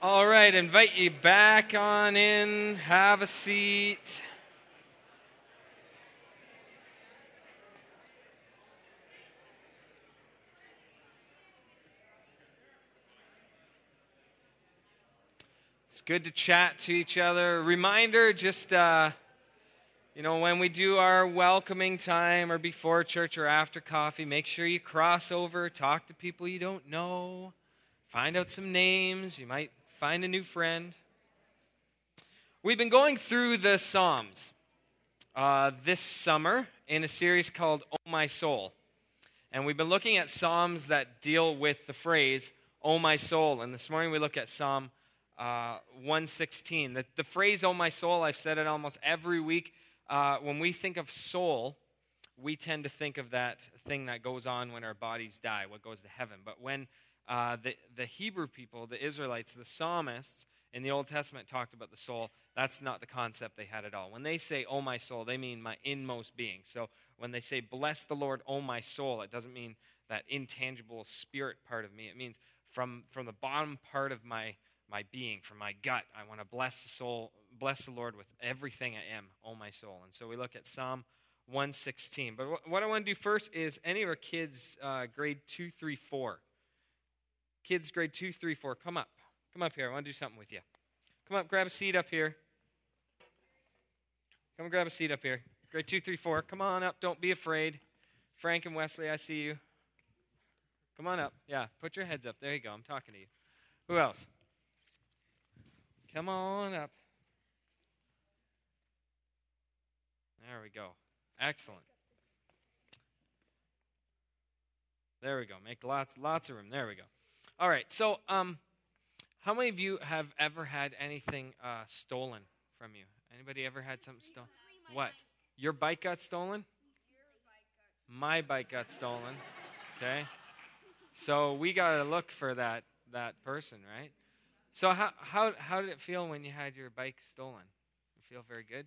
All right, invite you back on in. Have a seat. It's good to chat to each other. Reminder, just, when we do our welcoming time or before church or after coffee, make sure you cross over, talk to people you don't know, find out some names. You might find a new friend. We've been going through the Psalms this summer in a series called Oh My Soul. And we've been looking at Psalms that deal with the phrase, Oh my soul. And this morning we look at Psalm 116. The phrase, Oh my soul, I've said it almost every week. When we think of soul, we tend to think of that thing that goes on when our bodies die, what goes to heaven. But when the Hebrew people, the Israelites, the psalmists in the Old Testament talked about the soul, that's not the concept they had at all. When they say, oh my soul, they mean my inmost being. So when they say, bless the Lord, oh my soul, it doesn't mean that intangible spirit part of me. It means from the bottom part of my being, from my gut, I want to bless the Lord with everything I am, oh my soul. And so we look at Psalm 116. But what I want to do first is any of our kids, grade 2, 3, 4. Kids, grade 2, 3, 4, come up. Come up here. I want to do something with you. Come up, grab a seat up here. Come and grab a seat up here. Grade 2, 3, 4. Come on up. Don't be afraid. Frank and Wesley, I see you. Come on up. Yeah, put your heads up. There you go. I'm talking to you. Who else? Come on up. There we go. Excellent. There we go. Make lots of room. There we go. All right. So, how many of you have ever had anything stolen from you? Anybody ever had something stolen? What? Your bike got stolen? My bike got stolen. Okay. So we got to look for that person, right? So how did it feel when you had your bike stolen? You feel very good?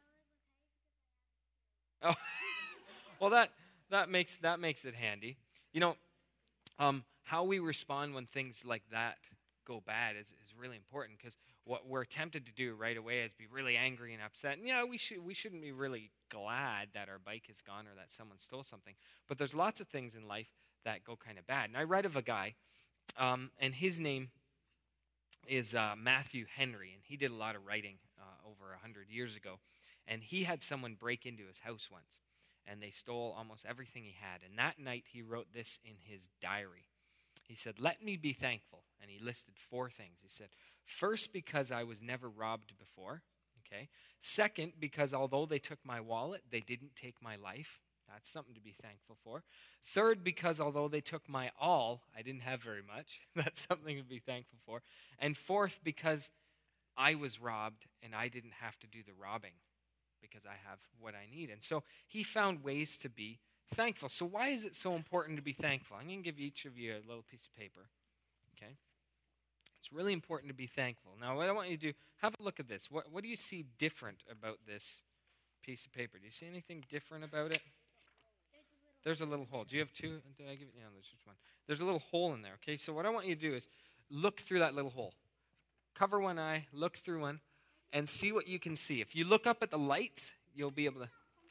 Oh, well that makes it handy. How we respond when things like that go bad is really important, because what we're tempted to do right away is be really angry and upset. And yeah, we shouldn't be really glad that our bike is gone or that someone stole something. But there's lots of things in life that go kind of bad. And I read of a guy, and his name is Matthew Henry, and he did a lot of writing over 100 years ago. And he had someone break into his house once, and they stole almost everything he had. And that night he wrote this in his diary. He said, let me be thankful. And he listed 4 things. He said, first, because I was never robbed before. Okay. Second, because although they took my wallet, they didn't take my life. That's something to be thankful for. Third, because although they took my all, I didn't have very much. That's something to be thankful for. And fourth, because I was robbed and I didn't have to do the robbing, because I have what I need. And so he found ways to be thankful. So why is it so important to be thankful? I'm going to give each of you a little piece of paper. Okay? It's really important to be thankful. Now, what I want you to do, have a look at this. What do you see different about this piece of paper? Do you see anything different about it? There's a little hole. Do you have 2? Did I give it? Yeah, there's just 1. There's a little hole in there. Okay, so what I want you to do is look through that little hole. Cover one eye, look through one, and see what you can see. If you look up at the lights, you'll be able to...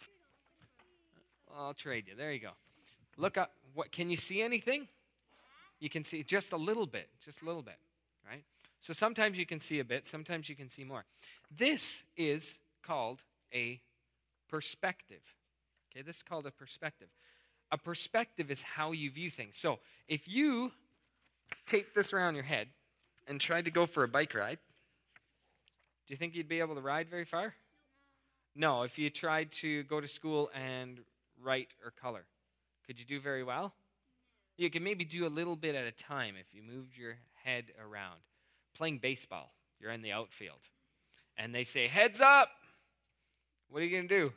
I'll trade you. There you go. Look up. What can you see anything? You can see just a little bit, right? So sometimes you can see a bit, sometimes you can see more. This is called a perspective. Okay, this is called a perspective. A perspective is how you view things. So if you take this around your head and tried to go for a bike ride, do you think you'd be able to ride very far? No. If you tried to go to school and write or color, could you do very well? You could maybe do a little bit at a time if you moved your head around. Playing baseball, you're in the outfield, and they say, heads up! What are you going to do?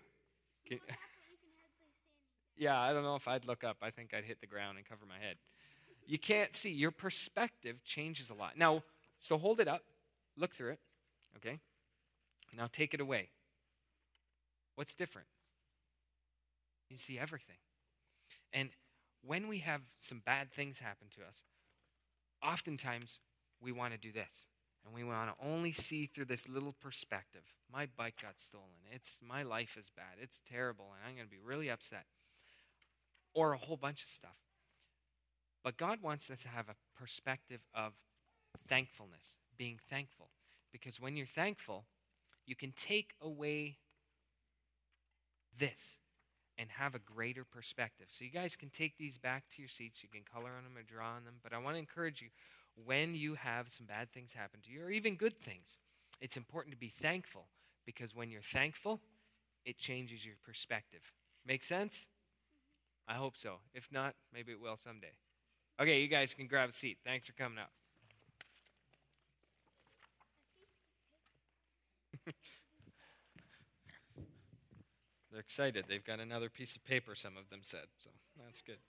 Yeah, I don't know if I'd look up. I think I'd hit the ground and cover my head. You can't see. Your perspective changes a lot. Now, so hold it up. Look through it. Okay? Now take it away. What's different? You see everything. And when we have some bad things happen to us, oftentimes we want to do this. And we want to only see through this little perspective. My bike got stolen. My life is bad. It's terrible, and I'm going to be really upset. Or a whole bunch of stuff. But God wants us to have a perspective of thankfulness, being thankful. Because when you're thankful, you can take away this and have a greater perspective. So you guys can take these back to your seats. You can color on them or draw on them. But I want to encourage you, when you have some bad things happen to you, or even good things, it's important to be thankful. Because when you're thankful, it changes your perspective. Make sense? I hope so. If not, maybe it will someday. Okay, you guys can grab a seat. Thanks for coming out. They're excited. They've got another piece of paper, some of them said, so that's good.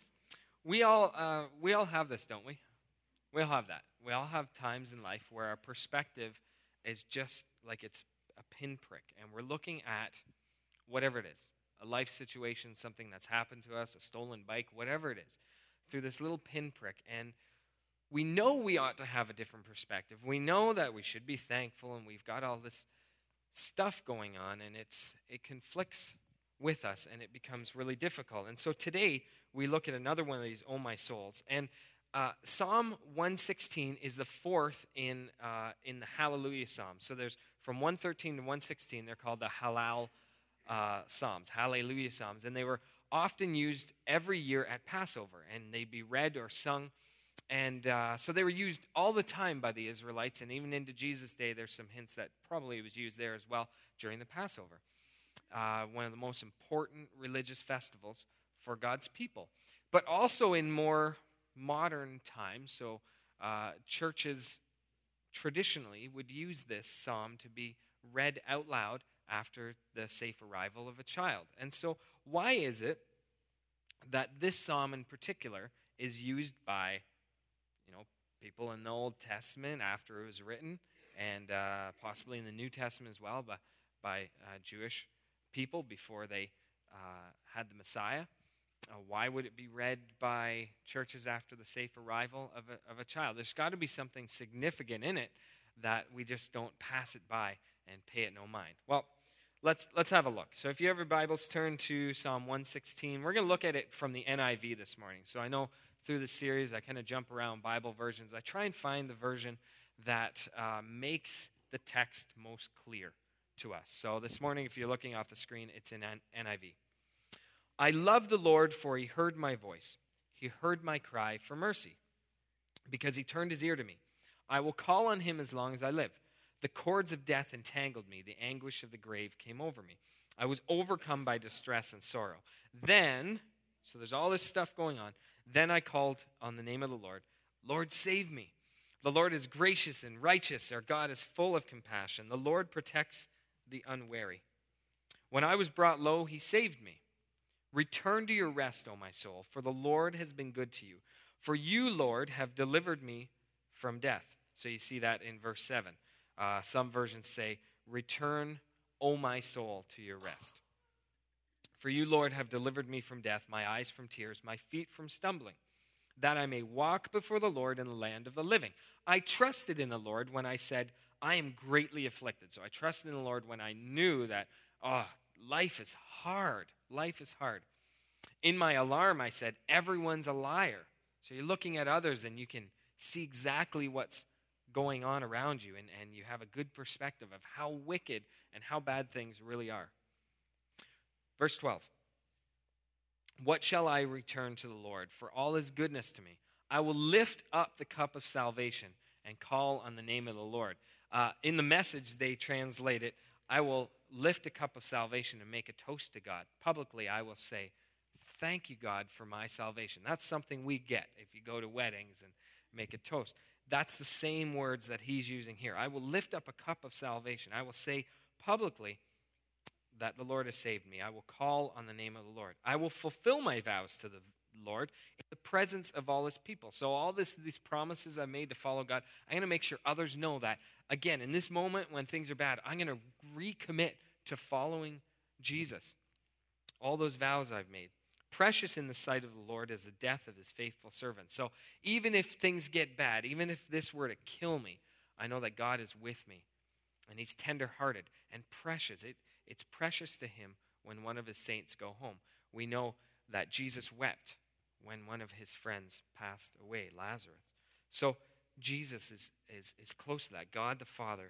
We all have this, don't we? We all have that. We all have times in life where our perspective is just like it's a pinprick, and we're looking at whatever it is, a life situation, something that's happened to us, a stolen bike, whatever it is, through this little pinprick, and we know we ought to have a different perspective. We know that we should be thankful, and we've got all this stuff going on, and it conflicts with us, and it becomes really difficult. And so today we look at another one of these "Oh my souls," and Psalm 116 is the fourth in the Hallelujah Psalms. So there's from 113 to 116. They're called the Hallel Psalms, Hallelujah Psalms, and they were often used every year at Passover, and they'd be read or sung. And so they were used all the time by the Israelites, and even into Jesus' day, there's some hints that probably it was used there as well during the Passover, one of the most important religious festivals for God's people. But also in more modern times, so churches traditionally would use this psalm to be read out loud after the safe arrival of a child. And so why is it that this psalm in particular is used by people in the Old Testament after it was written, and possibly in the New Testament as well, by Jewish people before they had the Messiah? Why would it be read by churches after the safe arrival of a child? There's got to be something significant in it that we just don't pass it by and pay it no mind. Well, let's have a look. So if you have your Bibles, turn to Psalm 116. We're going to look at it from the NIV this morning. So I know through the series I kind of jump around Bible versions. I try and find the version that makes the text most clear to us. So this morning, if you're looking off the screen, it's in NIV. I love the Lord, for he heard my voice. He heard my cry for mercy, because he turned his ear to me. I will call on him as long as I live. The cords of death entangled me. The anguish of the grave came over me. I was overcome by distress and sorrow. Then, so there's all this stuff going on. Then I called on the name of the Lord. Lord, save me. The Lord is gracious and righteous. Our God is full of compassion. The Lord protects the unwary. When I was brought low, he saved me. Return to your rest, O my soul, for the Lord has been good to you. For you, Lord, have delivered me from death. So you see that in verse 7. Some versions say, return, O my soul, to your rest. For you, Lord, have delivered me from death, my eyes from tears, my feet from stumbling, that I may walk before the Lord in the land of the living. I trusted in the Lord when I said, I am greatly afflicted. So I trusted in the Lord when I knew that, life is hard. Life is hard. In my alarm, I said, everyone's a liar. So you're looking at others and you can see exactly what's going on around you, and you have a good perspective of how wicked and how bad things really are. Verse 12. What shall I return to the Lord for all his goodness to me? I will lift up the cup of salvation and call on the name of the Lord. In the Message, they translate it, I will lift a cup of salvation and make a toast to God. Publicly, I will say, thank you, God, for my salvation. That's something we get if you go to weddings and make a toast. That's the same words that he's using here. I will lift up a cup of salvation. I will say publicly that the Lord has saved me. I will call on the name of the Lord. I will fulfill my vows to the Lord in the presence of all his people. So all these promises I made to follow God, I'm going to make sure others know that. Again, in this moment when things are bad, I'm going to recommit to following Jesus. All those vows I've made. Precious in the sight of the Lord is the death of his faithful servant. So even if things get bad, even if this were to kill me, I know that God is with me, and he's tender-hearted and precious. It's precious to him when one of his saints go home. We know that Jesus wept when one of his friends passed away, Lazarus. So Jesus is close to that. God the Father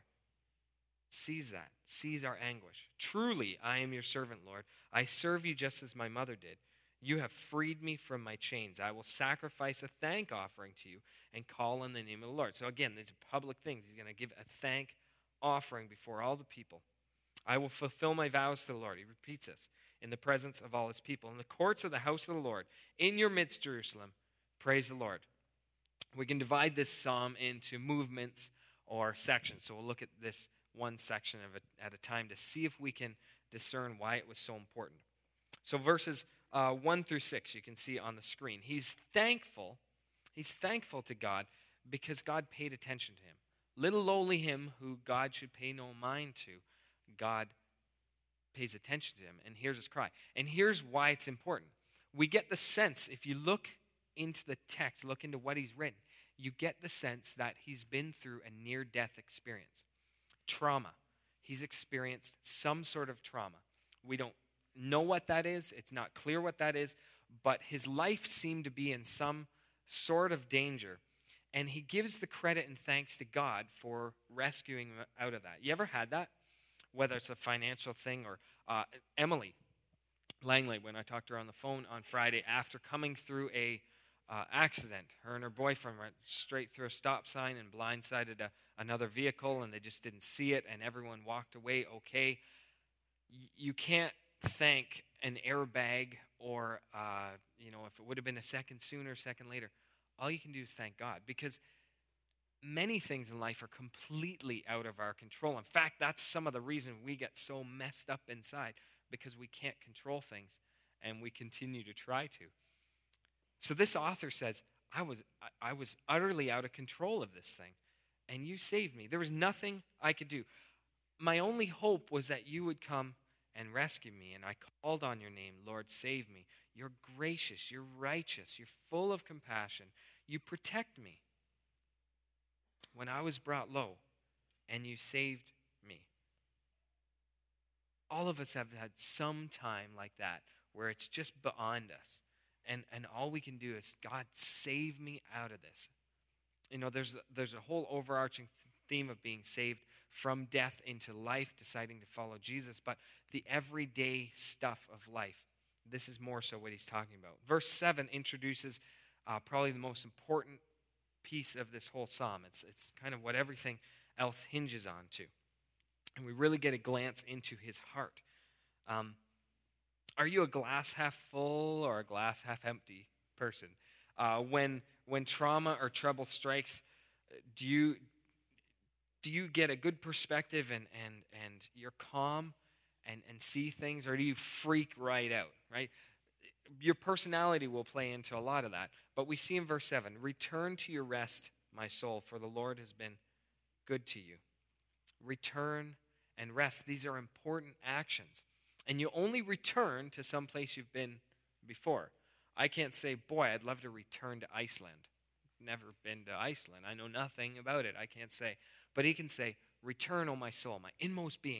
sees that, sees our anguish. Truly, I am your servant, Lord. I serve you just as my mother did. You have freed me from my chains. I will sacrifice a thank offering to you and call on the name of the Lord. So again, these are public things. He's going to give a thank offering before all the people. I will fulfill my vows to the Lord. He repeats this. In the presence of all his people. In the courts of the house of the Lord. In your midst, Jerusalem. Praise the Lord. We can divide this psalm into movements or sections. So we'll look at this one section of it at a time to see if we can discern why it was so important. So verses 1 through 6 you can see on the screen. He's thankful to God because God paid attention to him. Little lowly him who God should pay no mind to, God pays attention to him and hears his cry. And here's why it's important. We get the sense, if you look into the text, look into what he's written, you get the sense that he's been through a near-death experience. Trauma. He's experienced some sort of trauma. We don't know what that is. It's not clear what that is, but his life seemed to be in some sort of danger, and he gives the credit and thanks to God for rescuing him out of that. You ever had that? Whether it's a financial thing or Emily Langley, when I talked to her on the phone on Friday after coming through a accident, her and her boyfriend went straight through a stop sign and blindsided another vehicle, and they just didn't see it, and everyone walked away okay. You can't thank an airbag or, if it would have been a second sooner, a second later. All you can do is thank God, because many things in life are completely out of our control. In fact, that's some of the reason we get so messed up inside, because we can't control things, and we continue to try to. So this author says, I was utterly out of control of this thing, and you saved me. There was nothing I could do. My only hope was that you would come and rescue me, and I called on your name, Lord, save me. You're gracious, you're righteous, you're full of compassion. You protect me when I was brought low, and you saved me. All of us have had some time like that where it's just beyond us. And all we can do is, God, save me out of this. You know, there's a whole overarching theme of being saved from death into life, deciding to follow Jesus. But the everyday stuff of life, this is more so what he's talking about. Verse 7 introduces probably the most important piece of this whole psalm. It's kind of what everything else hinges on to. And we really get a glance into his heart. Are you a glass half full or a glass half empty person? When trauma or trouble strikes, do you get a good perspective and you're calm and see things, or do you freak right out, right? Your personality will play into a lot of that. But we see in verse 7, return to your rest, my soul, for the Lord has been good to you. Return and rest. These are important actions. And you only return to some place you've been before. I can't say, boy, I'd love to return to Iceland. Never been to Iceland. I know nothing about it. I can't say. But he can say, return, O my soul, my inmost being.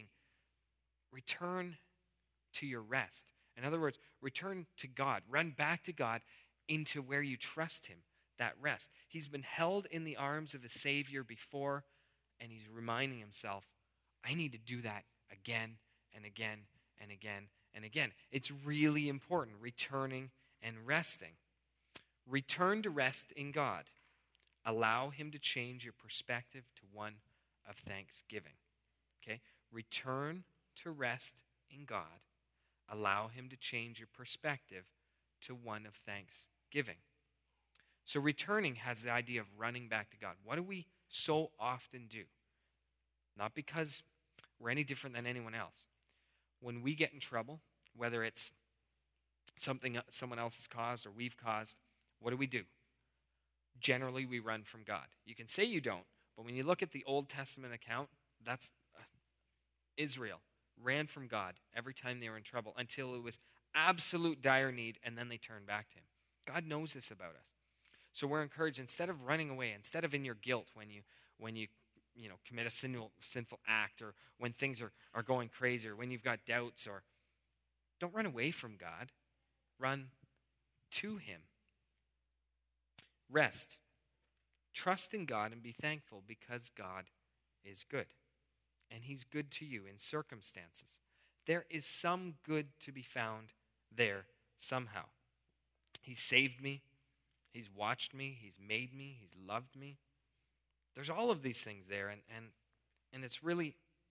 Return to your rest. In other words, return to God. Run back to God into where you trust him, that rest. He's been held in the arms of his Savior before, and he's reminding himself, I need to do that again and again and again and again. It's really important, returning and resting. Return to rest in God. Allow him to change your perspective to one of thanksgiving. Okay? Return to rest in God. Allow him to change your perspective to one of thanksgiving. So returning has the idea of running back to God. What do we so often do? Not because we're any different than anyone else. When we get in trouble, whether it's something someone else has caused or we've caused, what do? Generally, we run from God. You can say you don't, but when you look at the Old Testament account, that's Israel ran from God every time they were in trouble until it was absolute dire need, and then they turned back to him. God knows this about us. So we're encouraged, instead of running away, instead of in your guilt when you commit a sinful act, or when things are going crazy, or when you've got doubts, or don't run away from God. Run to him. Rest. Trust in God and be thankful because God is good. And he's good to you in circumstances. There is some good to be found there somehow. He saved me. He's watched me. He's made me. He's loved me. There's all of these things there, and it's really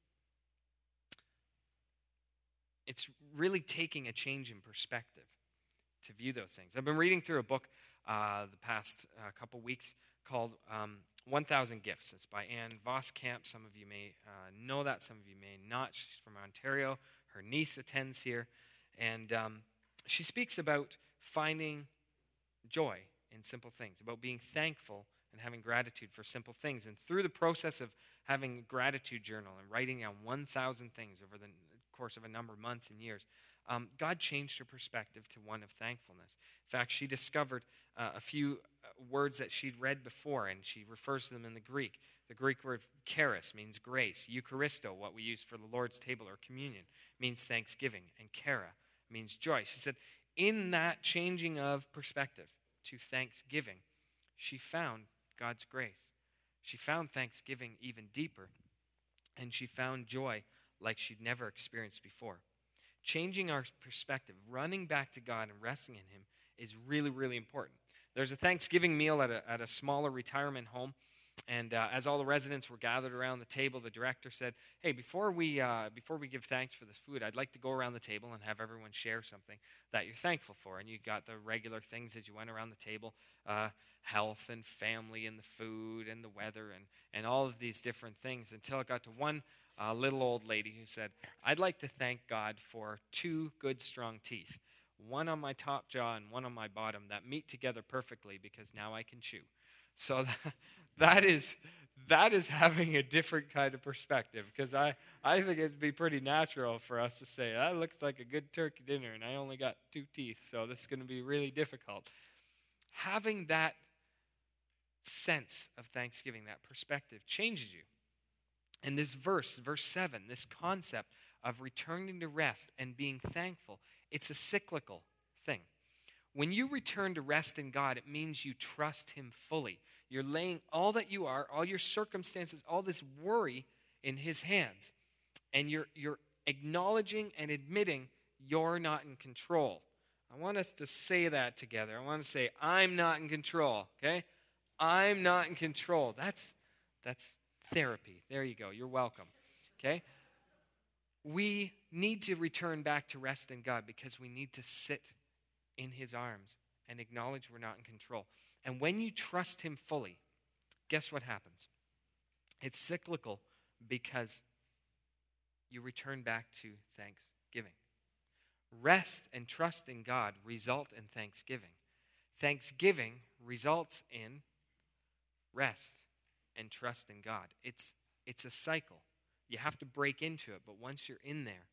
taking a change in perspective to view those things. I've been reading through a book the past couple weeks called 1,000 Gifts. It's by Anne Voskamp. Some of you may know that. Some of you may not. She's from Ontario. Her niece attends here. And she speaks about finding joy in simple things, about being thankful and having gratitude for simple things. And through the process of having a gratitude journal and writing down 1,000 things over the course of a number of months and years, God changed her perspective to one of thankfulness. In fact, she discovered a few words that she'd read before, and she refers to them in the Greek. The Greek word charis means grace. Eucharisto, what we use for the Lord's table or communion, means thanksgiving. And chara means joy. She said, in that changing of perspective to thanksgiving, she found God's grace. She found thanksgiving even deeper, and she found joy like she'd never experienced before. Changing our perspective, running back to God and resting in him is really, really important. There's a Thanksgiving meal at a smaller retirement home, and as all the residents were gathered around the table, the director said, hey, before we give thanks for this food, I'd like to go around the table and have everyone share something that you're thankful for. And you got the regular things as you went around the table, health and family and the food and the weather and all of these different things, until it got to one little old lady who said, I'd like to thank God for 2 good strong teeth, one on my top jaw and one on my bottom that meet together perfectly because now I can chew. So that is having a different kind of perspective, because I think it'd be pretty natural for us to say, that looks like a good turkey dinner and I only got 2 teeth, so this is going to be really difficult. Having that sense of thanksgiving, that perspective, changes you. And this verse 7, this concept of returning to rest and being thankful, it's a cyclical thing. When you return to rest in God, it means you trust him fully. You're laying all that you are, all your circumstances, all this worry in his hands. And you're acknowledging and admitting you're not in control. I want us to say that together. I want to say, I'm not in control, okay? I'm not in control. That's therapy. There you go. You're welcome. Okay? We need to return back to rest in God because we need to sit in his arms and acknowledge we're not in control. And when you trust him fully, guess what happens? It's cyclical because you return back to thanksgiving. Rest and trust in God result in thanksgiving. Thanksgiving results in rest and trust in God. It's a cycle. You have to break into it, but once you're in there,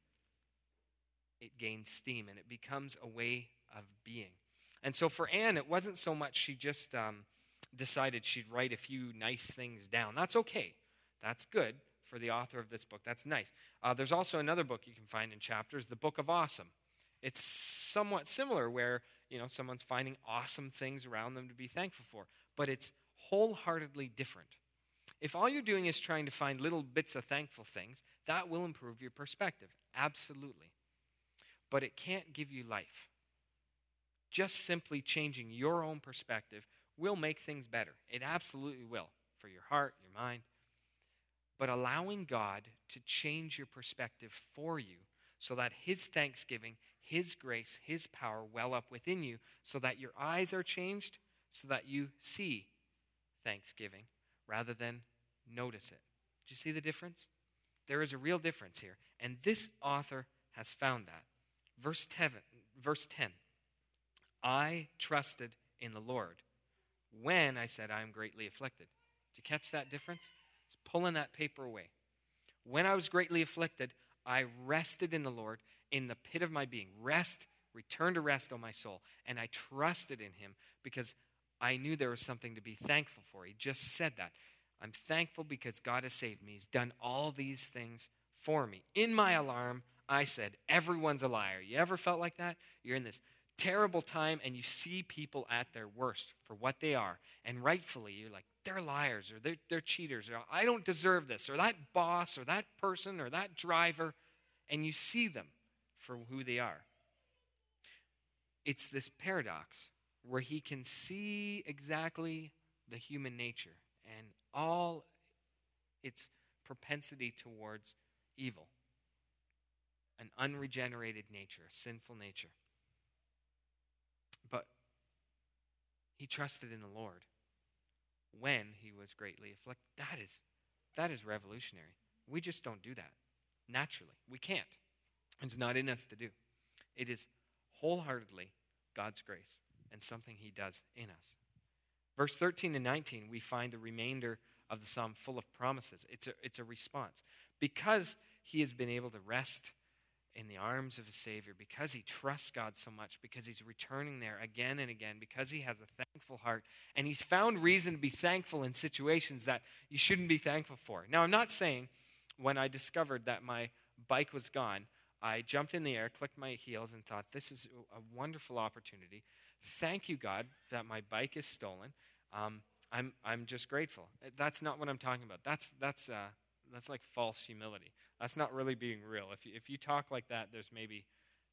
it gains steam and it becomes a way of being. And so for Anne, it wasn't so much she just decided she'd write a few nice things down. That's okay. That's good for the author of this book. That's nice. There's also another book you can find in chapters, the Book of Awesome. It's somewhat similar where, someone's finding awesome things around them to be thankful for, but it's wholeheartedly different. If all you're doing is trying to find little bits of thankful things, that will improve your perspective, absolutely. But it can't give you life. Just simply changing your own perspective will make things better. It absolutely will, for your heart, your mind. But allowing God to change your perspective for you so that his thanksgiving, his grace, his power well up within you, so that your eyes are changed, so that you see thanksgiving rather than notice it. Do you see the difference? There is a real difference here. And this author has found that. Verse 10. I trusted in the Lord when I said I am greatly afflicted. Did you catch that difference? It's pulling that paper away. When I was greatly afflicted, I rested in the Lord in the pit of my being. Rest, return to rest, O my soul. And I trusted in him because I knew there was something to be thankful for. He just said that. I'm thankful because God has saved me. He's done all these things for me. In my alarm, I said, everyone's a liar. You ever felt like that? You're in this terrible time and you see people at their worst for what they are. And rightfully, you're like, they're liars or they're cheaters or I don't deserve this or that boss or that person or that driver. And you see them for who they are. It's this paradox where he can see exactly the human nature and all its propensity towards evil, an unregenerated nature, a sinful nature. But he trusted in the Lord when he was greatly afflicted. That is revolutionary. We just don't do that naturally. We can't. It's not in us to do. It is wholeheartedly God's grace and something he does in us. Verse 13 and 19, we find the remainder of the psalm full of promises. It's a response. Because he has been able to rest in the arms of his Savior, because he trusts God so much, because he's returning there again and again, because he has a thankful heart, and he's found reason to be thankful in situations that you shouldn't be thankful for. Now, I'm not saying when I discovered that my bike was gone, I jumped in the air, clicked my heels, and thought, this is a wonderful opportunity. Thank you, God, that my bike is stolen. I'm just grateful. That's not what I'm talking about. That's like false humility. That's not really being real. If you talk like that, there's maybe,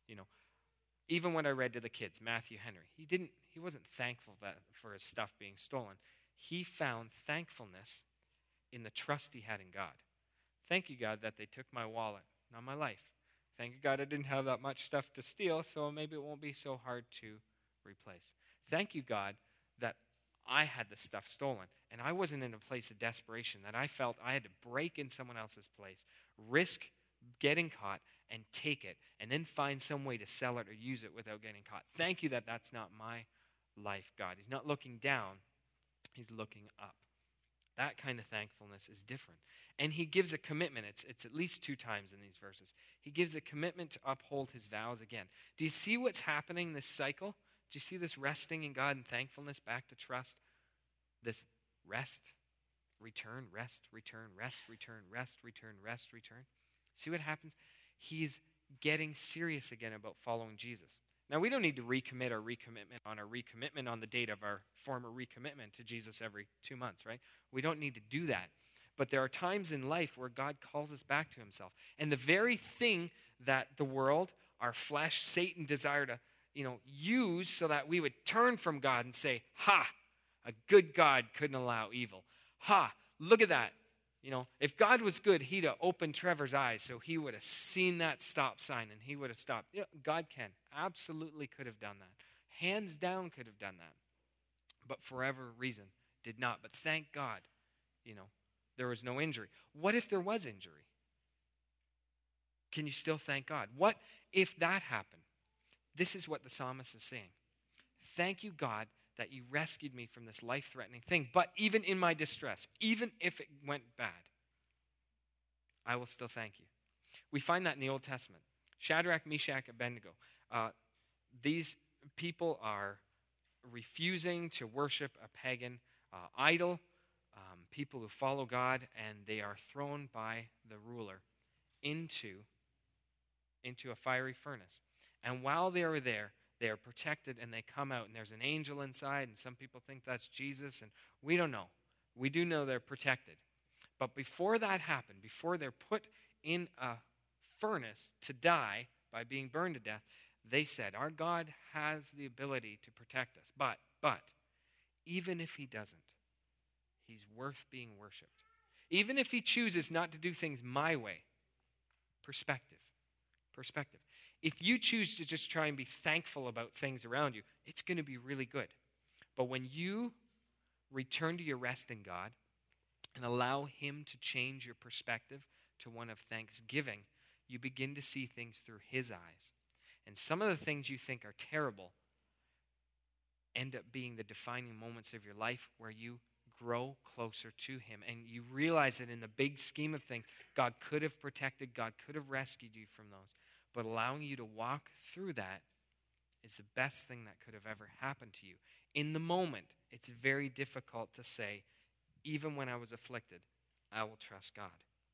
even when I read to the kids, Matthew Henry, he wasn't thankful for his stuff being stolen. He found thankfulness in the trust he had in God. Thank you, God, that they took my wallet, not my life. Thank you, God, I didn't have that much stuff to steal, so maybe it won't be so hard to replace. Thank you, God, that I had the stuff stolen, and I wasn't in a place of desperation, that I felt I had to break in someone else's place, risk getting caught, and take it, and then find some way to sell it or use it without getting caught. Thank you that that's not my life, God. He's not looking down, he's looking up. That kind of thankfulness is different. And he gives a commitment. It's at least 2 times in these verses. He gives a commitment to uphold his vows again. Do you see what's happening, this cycle? Do you see this resting in God and thankfulness back to trust? This rest, return, rest, return, rest, return, rest, return, rest, return. See what happens? He's getting serious again about following Jesus. Now, we don't need to recommit our recommitment on the date of our former recommitment to Jesus every 2 months, right? We don't need to do that. But there are times in life where God calls us back to himself. And the very thing that the world, our flesh, Satan desire to, use so that we would turn from God and say, ha, a good God couldn't allow evil. Ha, look at that. If God was good, he'd have opened Trevor's eyes so he would have seen that stop sign and he would have stopped. God can. Absolutely could have done that. Hands down could have done that. But for whatever reason, did not. But thank God, there was no injury. What if there was injury? Can you still thank God? What if that happened? This is what the psalmist is saying. Thank you, God, that you rescued me from this life-threatening thing. But even in my distress, even if it went bad, I will still thank you. We find that in the Old Testament. Shadrach, Meshach, Abednego. These people are refusing to worship a pagan idol, people who follow God, and they are thrown by the ruler into a fiery furnace. And while they are there, they are protected, and they come out, and there's an angel inside, and some people think that's Jesus, and we don't know. We do know they're protected. But before that happened, before they're put in a furnace to die by being burned to death, they said, our God has the ability to protect us. But, even if he doesn't, he's worth being worshipped. Even if he chooses not to do things my way, perspective. If you choose to just try and be thankful about things around you, it's going to be really good. But when you return to your rest in God and allow him to change your perspective to one of thanksgiving, you begin to see things through his eyes. And some of the things you think are terrible end up being the defining moments of your life where you grow closer to him. And you realize that in the big scheme of things, God could have protected, God could have rescued you from those. But allowing you to walk through that is the best thing that could have ever happened to you. In the moment, it's very difficult to say, Even when I was afflicted, I will trust God.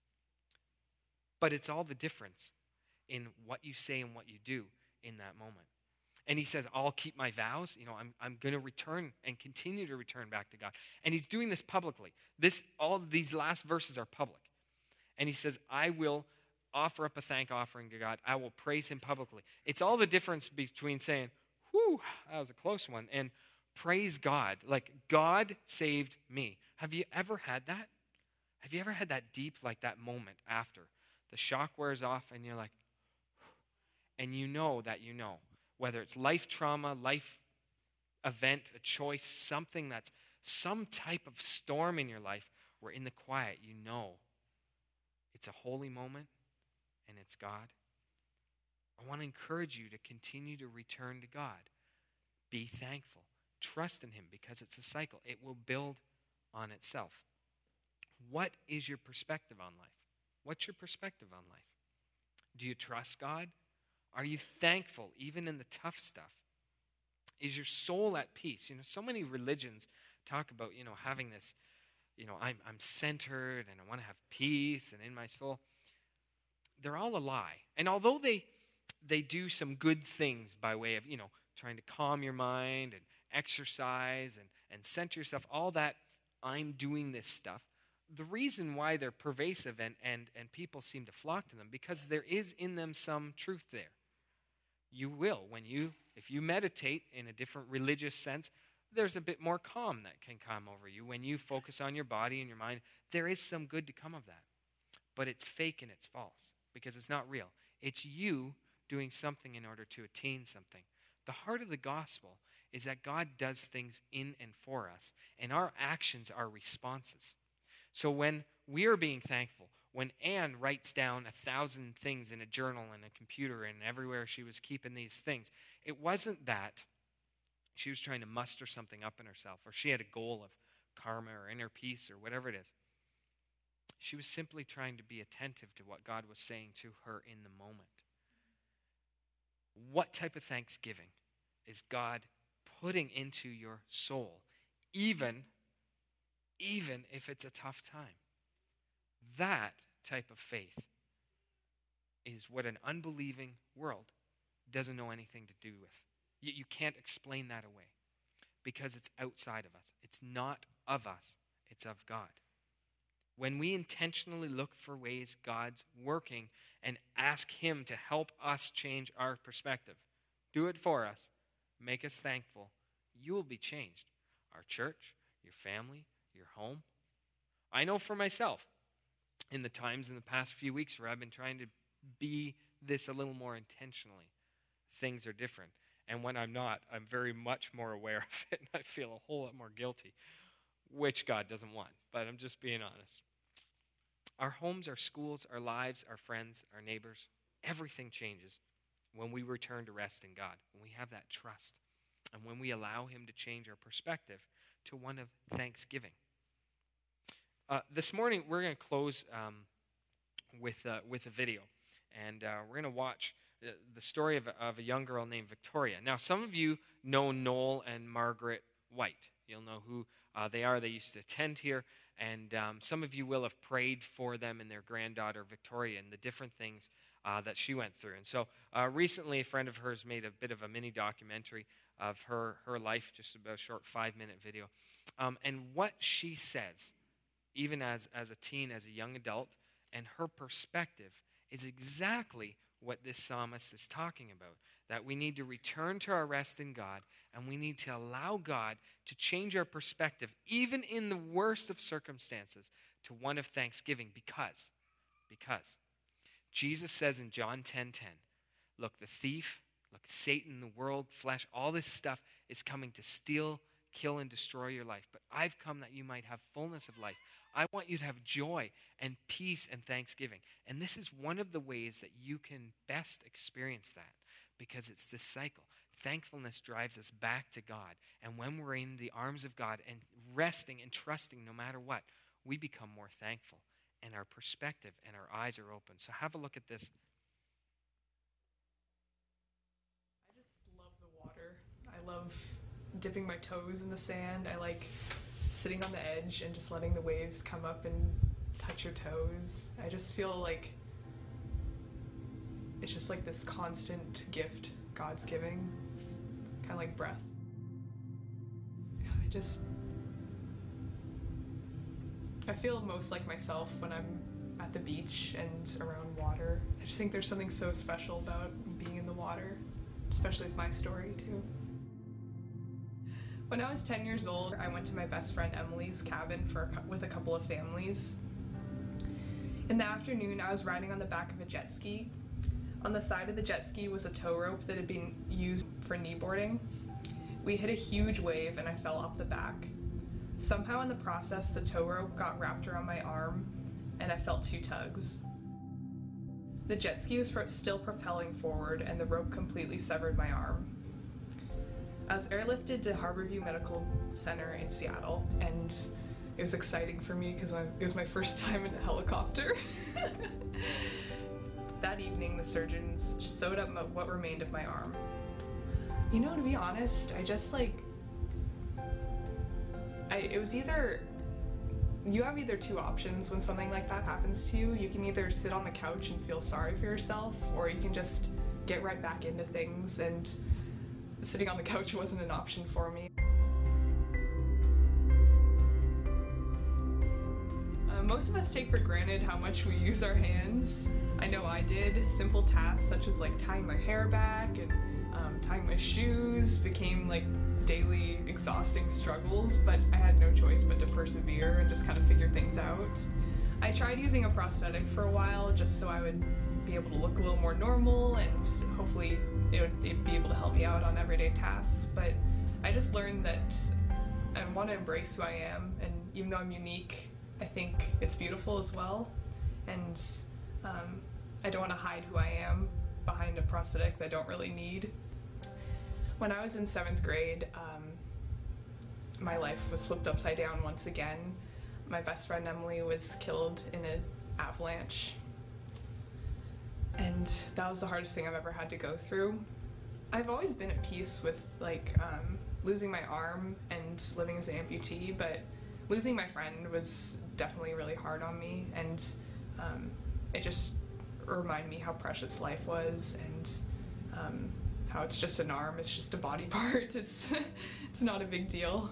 But it's all the difference in what you say and what you do in that moment. And he says, I'll keep my vows. I'm going to return and continue to return back to God. And he's doing this publicly. All of these last verses are public. And he says, I will offer up a thank offering to God. I will praise him publicly. It's all the difference between saying, whew, that was a close one, and praise God. Like, God saved me. Have you ever had that? Have you ever had that deep, like that moment after the shock wears off and you're like, and you know that you know, whether it's life trauma, life event, a choice, something that's some type of storm in your life, where in the quiet you know it's a holy moment and it's God. I want to encourage you to continue to return to God. Be thankful. Trust in him, because it's a cycle. It will build on itself. What is your perspective on life? What's your perspective on life? Do you trust God? Are you thankful even in the tough stuff? Is your soul at peace? So many religions talk about, having this, I'm centered and I want to have peace and in my soul. They're all a lie. And although they do some good things by way of, trying to calm your mind and exercise and center yourself, all that, I'm doing this stuff. The reason why they're pervasive and people seem to flock to them, because there is in them some truth there. You will, if you meditate in a different religious sense, there's a bit more calm that can come over you. When you focus on your body and your mind, there is some good to come of that. But it's fake and it's false, because it's not real. It's you doing something in order to attain something. The heart of the gospel is that God does things in and for us, and our actions are responses. So when we are being thankful, when Anne writes down 1,000 things in a journal and a computer and everywhere she was keeping these things, it wasn't that she was trying to muster something up in herself, or she had a goal of karma or inner peace or whatever it is. She was simply trying to be attentive to what God was saying to her in the moment. What type of thanksgiving is God putting into your soul, even if it's a tough time? That type of faith is what an unbelieving world doesn't know anything to do with. You can't explain that away, because it's outside of us. It's not of us. It's of God. When we intentionally look for ways God's working and ask him to help us change our perspective, do it for us, make us thankful, you will be changed. Our church, your family, your home. I know for myself, in the times in the past few weeks where I've been trying to be this a little more intentionally, things are different. And when I'm not, I'm very much more aware of it, and I feel a whole lot more guilty, which God doesn't want, but I'm just being honest. Our homes, our schools, our lives, our friends, our neighbors, everything changes when we return to rest in God, when we have that trust, and when we allow him to change our perspective to one of thanksgiving. This morning, we're going to close with a video, and we're going to watch the story of a young girl named Victoria. Now, some of you know Noel and Margaret White. You'll know who they are. They used to attend here, and some of you will have prayed for them and their granddaughter, Victoria, and the different things that she went through. And so recently, a friend of hers made a bit of a mini documentary of her life, just about a short 5-minute video. And what she says, even as a teen, as a young adult, and her perspective is exactly what this psalmist is talking about, that we need to return to our rest in God, and we need to allow God to change our perspective, even in the worst of circumstances, to one of thanksgiving, because Jesus says in John 10:10, look, the thief, look, Satan, the world, flesh, all this stuff is coming to steal, kill, and destroy your life. But I've come that you might have fullness of life. I want you to have joy and peace and thanksgiving. And this is one of the ways that you can best experience that, because it's this cycle. Thankfulness drives us back to God. And when we're in the arms of God and resting and trusting no matter what, we become more thankful. And our perspective and our eyes are open. So have a look at this. I just love the water. I love dipping my toes in the sand. I like sitting on the edge and just letting the waves come up and touch your toes. I just feel like it's just like this constant gift God's giving, kind of like breath. I feel most like myself when I'm at the beach and around water. I just think there's something so special about being in the water, especially with my story too. When I was 10 years old, I went to my best friend Emily's cabin with a couple of families. In the afternoon, I was riding on the back of a jet ski. On the side of the jet ski was a tow rope that had been used for kneeboarding. We hit a huge wave and I fell off the back. Somehow in the process, the tow rope got wrapped around my arm and I felt 2 tugs. The jet ski was still propelling forward and the rope completely severed my arm. I was airlifted to Harborview Medical Center in Seattle, and it was exciting for me because it was my first time in a helicopter. That evening, the surgeons sewed up what remained of my arm. You know, to be honest, it was either, you have either 2 options when something like that happens to you. You can either sit on the couch and feel sorry for yourself, or you can just get right back into things, and sitting on the couch wasn't an option for me. Most of us take for granted how much we use our hands. I know I did. Simple tasks such as like tying my hair back and tying my shoes became like daily exhausting struggles, but I had no choice but to persevere and just kind of figure things out. I tried using a prosthetic for a while just so I would be able to look a little more normal and hopefully it'd be able to help me out on everyday tasks, but I just learned that I want to embrace who I am, and even though I'm unique, I think it's beautiful as well, and I don't want to hide who I am behind a prosthetic that I don't really need. When I was in 7th grade, my life was flipped upside down once again. My best friend Emily was killed in an avalanche, and that was the hardest thing I've ever had to go through. I've always been at peace with losing my arm and living as an amputee, but losing my friend was definitely really hard on me, and it just reminded me how precious life was, and how it's just an arm, it's just a body part, it's not a big deal.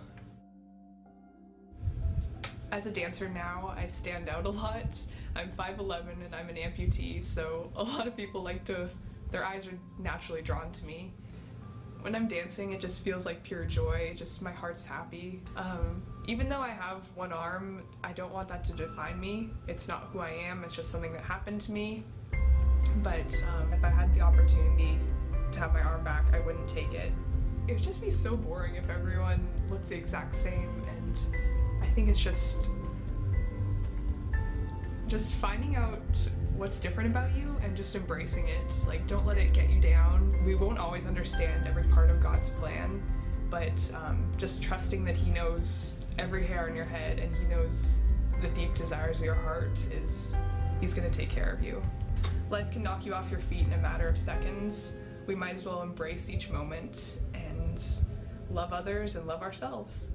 As a dancer now, I stand out a lot. I'm 5'11" and I'm an amputee, so a lot of people their eyes are naturally drawn to me. When I'm dancing, it just feels like pure joy, just my heart's happy. Even though I have one arm, I don't want that to define me. It's not who I am, it's just something that happened to me. But if I had the opportunity to have my arm back, I wouldn't take it. It would just be so boring if everyone looked the exact same, and I think it's just finding out what's different about you and just embracing it. Like, don't let it get you down. We won't always understand every part of God's plan, but just trusting that He knows every hair on your head and He knows the deep desires of your heart. He's gonna take care of you. Life can knock you off your feet in a matter of seconds. We might as well embrace each moment and love others and love ourselves.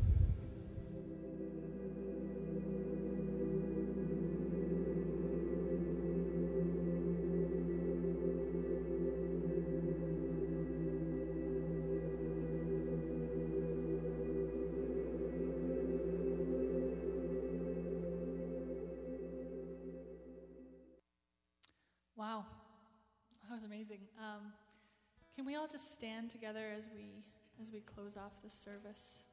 Wow, that was amazing. Can we all just stand together as we close off this service?